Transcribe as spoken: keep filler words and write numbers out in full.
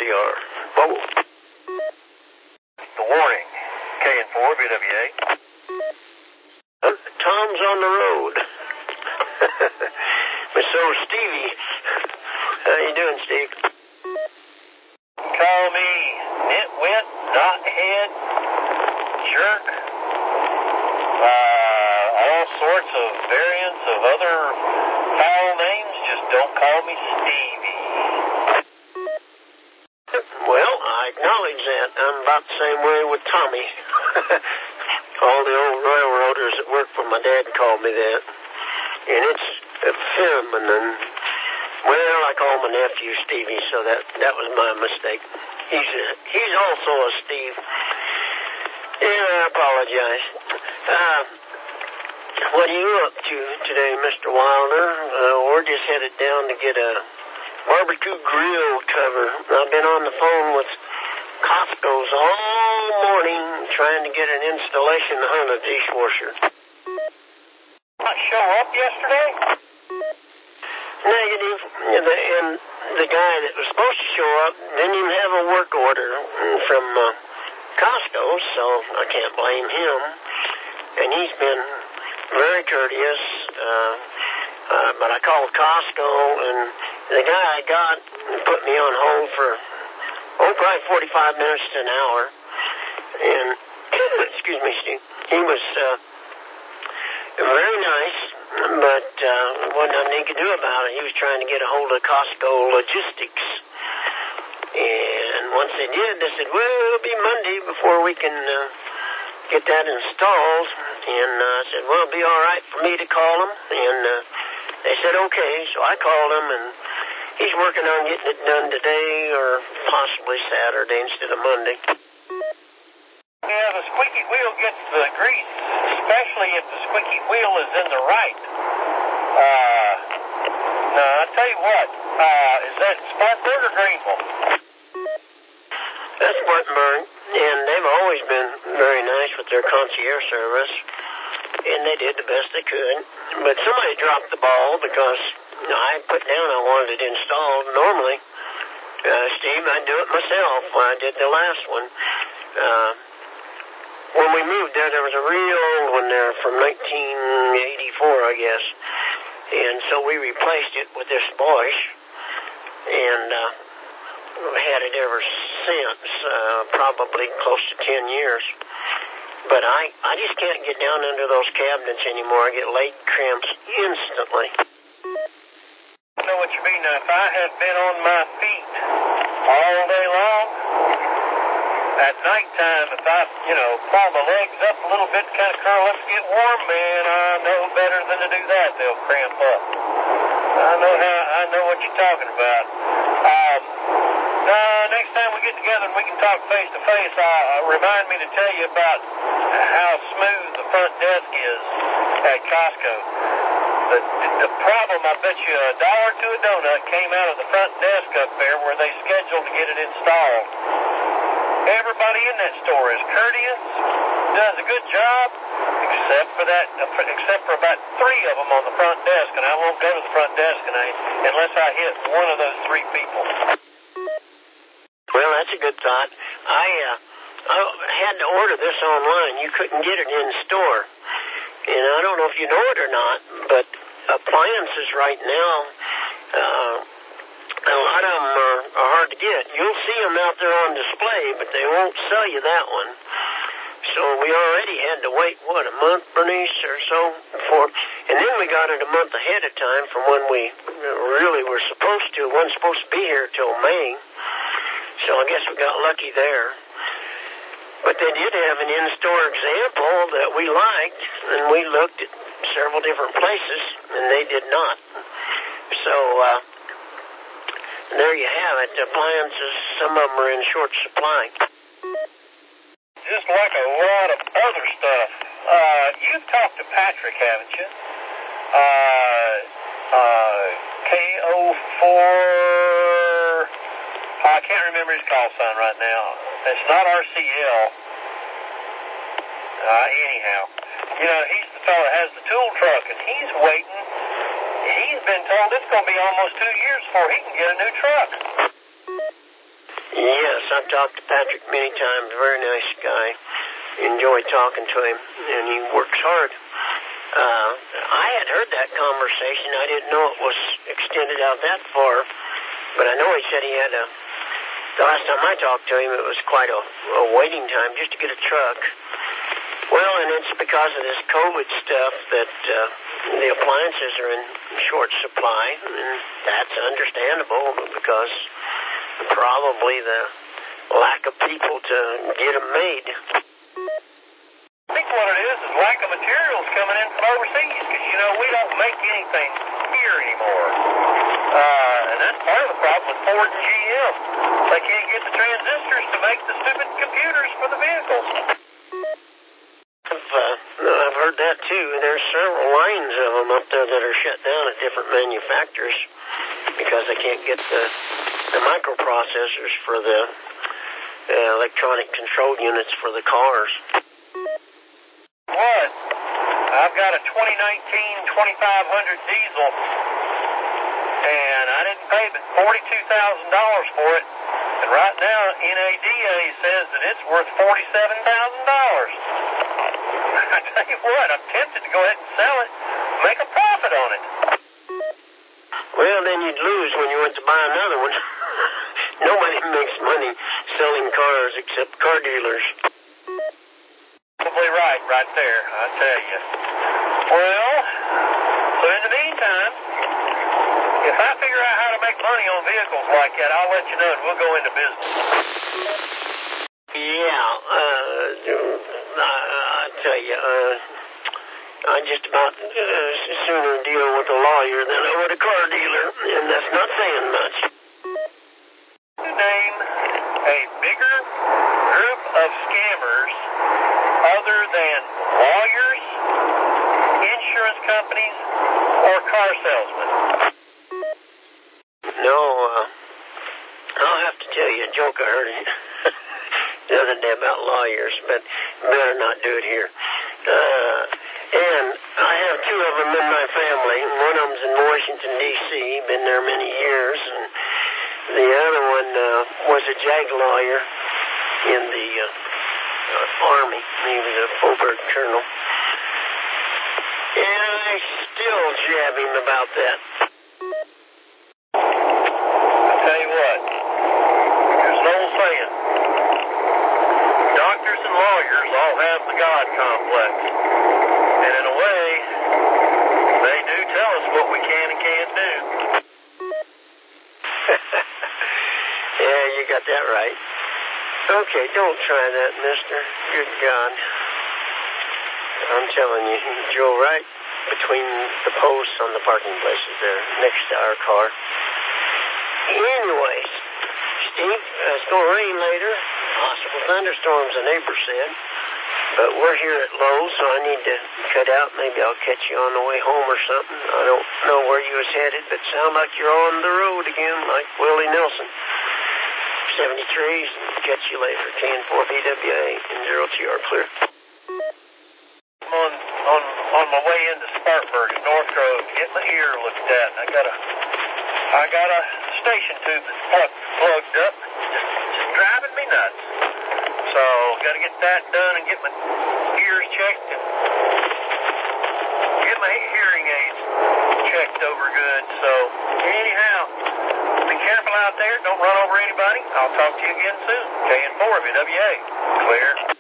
R. Whoa. The warning. K N four, B W A. Uh, Tom's on the road. But so Stevie. How you doing, Steve? Call me nitwit, knothead, jerk, uh, all sorts of variants of other foul names. Just don't call me Stevie. Well, I acknowledge that. I'm about the same way with Tommy. All the old railroaders that work for my dad called me that. And it's feminine. Well, I call my nephew Stevie, so that, that was my mistake. He's a, he's also a Steve. Yeah, I apologize. Uh, what are you up to today, Mister Wilder? Uh, we're just headed down to get a barbecue grill cover. I've been on the phone with Costco's all morning trying to get an installation on a dishwasher. Not show up yesterday? Negative. And the, and the guy that was supposed to show up didn't even have a work order from uh, Costco, so I can't blame him. And he's been very courteous. Uh, uh, but I called Costco, and the guy I got put me on hold for, oh, probably forty-five minutes to an hour. And, excuse me, Steve, he was uh, very nice, but uh, wasn't nothing he could do about it. He was trying to get a hold of Costco Logistics. And once they did, they said, well, it'll be Monday before we can uh, get that installed. And uh, I said, well, it'll be all right for me to call them. And uh, they said, okay. So I called him, and he's working on getting it done today or possibly Saturday instead of Monday. Yeah, the squeaky wheel gets the grease, especially if the squeaky wheel is in the right. Uh, no, I'll tell you what, uh, is that Spartanburg or Greenville? That's Spartanburg, and they've always been very nice with their concierge service, and they did the best they could. But somebody dropped the ball because you know, I put down I wanted it installed. Normally, uh, Steve, I'd do it myself when I did the last one. Uh, when we moved there, there was a real old one there from nineteen eighty-four, I guess. And so we replaced it with this Bosch, and uh, had it ever since, uh, probably close to ten years. But I, I just can't get down under those cabinets anymore. I get leg cramps instantly. I know what you mean. Now, if I had been on my feet all day long, at nighttime, if I, you know, pull my legs up a little bit, kind of curl up to get warm, man, I know better than to do that. They'll cramp up. I know how, I know what you're talking about. Um, uh, next time we get together and we can talk face to face, uh, remind me to tell you about how smooth the front desk is at Costco. The, the problem, I bet you a dollar to a donut came out of the front desk up there where they scheduled to get it installed. Everybody in that store is courteous, does a good job, except for that, except for about three of them on the front desk, and I won't go to the front desk and I, unless I hit one of those three people. Well, that's a good thought. I, uh, I had to order this online. You couldn't get it in store. And I don't know if you know it or not, but appliances right now, uh, a lot of them are, are hard to get. You'll see them out there on display, but they won't sell you that one. So we already had to wait, what, a month, Bernice, or so before. And then we got it a month ahead of time from when we really were supposed to. It wasn't supposed to be here till May. So I guess we got lucky there. But they did have an in-store example that we liked, and we looked at several different places, and they did not. So, uh, there you have it. The appliances, some of them are in short supply. Just like a lot of other stuff. Uh, you've talked to Patrick, haven't you? Uh, uh, K O four... I can't remember his call sign right now. It's not R C L. Uh, anyhow, you know, he's the fellow that has the tool truck, and he's waiting. He's been told it's going to be almost two years before he can get a new truck. Yes, I've talked to Patrick many times. Very nice guy. Enjoy talking to him, and he works hard. Uh, I had heard that conversation. I didn't know it was extended out that far, but I know he said he had a, the last time I talked to him, it was quite a, a waiting time just to get a truck. Well, and it's because of this COVID stuff that uh, the appliances are in short supply, and that's understandable because probably the lack of people to get them made. I think what it is is lack of materials coming in from overseas, because, you know, we don't make anything here anymore. Uh, and that's part of the problem with Ford and G M. They can't get the transistors to make the stupid computers for the vehicles. I've, uh, I've heard that too. There's several lines of them up there that are shut down at different manufacturers because they can't get the, the microprocessors for the uh, electronic control units for the cars. What? I've got a twenty nineteen twenty-five hundred diesel, and I didn't pay but forty-two thousand dollars for it. And right now, N A D A says that it's worth forty-seven thousand dollars. I tell you what, I'm tempted to go ahead and sell it, make a profit on it. Well, then you'd lose when you went to buy another one. Nobody makes money selling cars except car dealers. Probably right, right there, I tell you. Well, so in the meantime, if I figure out how to make money on vehicles like that, I'll let you know and we'll go into business. Yeah, uh, I tell you, uh, I just about uh, sooner deal with a lawyer than I would a car dealer, and that's not saying much. Name a bigger group of scammers other than lawyers, insurance companies, or car salesmen. No, uh, I'll have to tell you a joke I heard the other day about lawyers, but better not do it here. Uh, and I have two of them in my family. One of them's in Washington, D C, been there many years, and the other one uh, was a JAG lawyer in the uh, uh, Army. He was a Fulbright colonel. And I still jab him about that. I tell you what, there's an old saying. Doctors and lawyers all have the God complex. And in a way, they do tell us what we can and can't do. Yeah, you got that right. Okay, don't try that, mister. Good God. I'm telling you, he drove right between the posts on the parking places there, next to our car. Anyways, Steve, uh, it's going to rain later. Possible thunderstorms, the neighbor said. But we're here at Lowe's, so I need to cut out. Maybe I'll catch you on the way home or something. I don't know where you was headed, but sound like you're on the road again, like Willie Nelson. seventy-threes, and catch you later. K N four B W A and zero T R clear. I'm on, on, on my way into Spartanburg at North Grove to get my ear looked at. I got a, I got a station tube that's plugged, plugged up. Just, just driving me nuts. So, got to get that done and get my ears checked and get my hearing aids checked over good. So, anyhow, be careful out there. Don't run over anybody. I'll talk to you again soon. K N four B W A. Clear.